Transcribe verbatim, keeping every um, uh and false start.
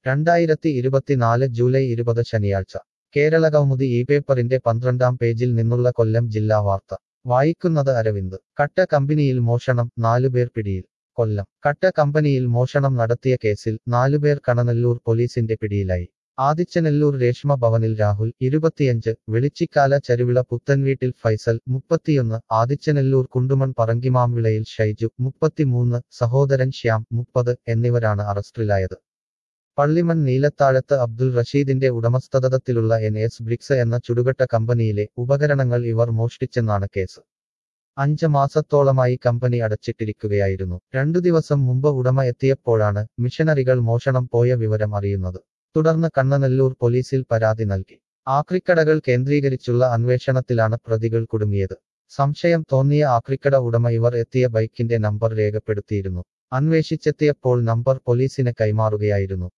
രണ്ടായിരത്തി ഇരുപത്തിനാല് ജൂലൈ ഇരുപത് ശനിയാഴ്ച കേരളകൗമുദി ഈ പേപ്പറിന്റെ പന്ത്രണ്ടാം പേജിൽ നിന്നുള്ള കൊല്ലം ജില്ലാ വാർത്ത വായിക്കുന്നത് അരവിന്ദ് കട്ട കമ്പനിയിൽ മോഷണം നാലുപേർ പിടിയിൽ കൊല്ലം കട്ട കമ്പനിയിൽ മോഷണം നടത്തിയ കേസിൽ നാലുപേർ കണനല്ലൂർ പോലീസിന്റെ പിടിയിലായി ആദിച്ചനെല്ലൂർ രേഷ്മ ഭവനിൽ രാഹുൽ ഇരുപത്തിയഞ്ച് വെളിച്ചിക്കാല ചരുവിള പുത്തൻവീട്ടിൽ ഫൈസൽ മുപ്പത്തിയൊന്ന് ആദിച്ചനെല്ലൂർ കുണ്ടുമൺ പറങ്കിമാംവിളയിൽ ഷൈജു മുപ്പത്തിമൂന്ന് സഹോദരൻ ശ്യാം മുപ്പത് എന്നിവരാണ് അറസ്റ്റിലായത് പള്ളിമൺ നീലത്താഴത്ത് അബ്ദുൾ റഷീദിന്റെ ഉടമസ്ഥതത്തിലുള്ള എൻ എസ് ബ്രിക്സ് എന്ന ചുടുകട്ട കമ്പനിയിലെ ഉപകരണങ്ങൾ ഇവർ മോഷ്ടിച്ചെന്നാണ് കേസ് അഞ്ച് മാസത്തോളമായി കമ്പനി അടച്ചിട്ടിരിക്കുകയായിരുന്നു രണ്ടു ദിവസം മുമ്പ് ഉടമ എത്തിയപ്പോഴാണ് മിഷനറികൾ മോഷണം പോയ വിവരം അറിയുന്നത് തുടർന്ന് കണ്ണനല്ലൂർ പോലീസിൽ പരാതി നൽകി ആക്രിക്കടകൾ കേന്ദ്രീകരിച്ചുള്ള അന്വേഷണത്തിലാണ് പ്രതികൾ കുടുങ്ങിയത് സംശയം തോന്നിയ ആക്രിക്കട ഉടമ ഇവർ എത്തിയ ബൈക്കിന്റെ നമ്പർ രേഖപ്പെടുത്തിയിരുന്നു അന്വേഷിച്ചെത്തിയപ്പോൾ നമ്പർ പോലീസിന് കൈമാറുകയായിരുന്നു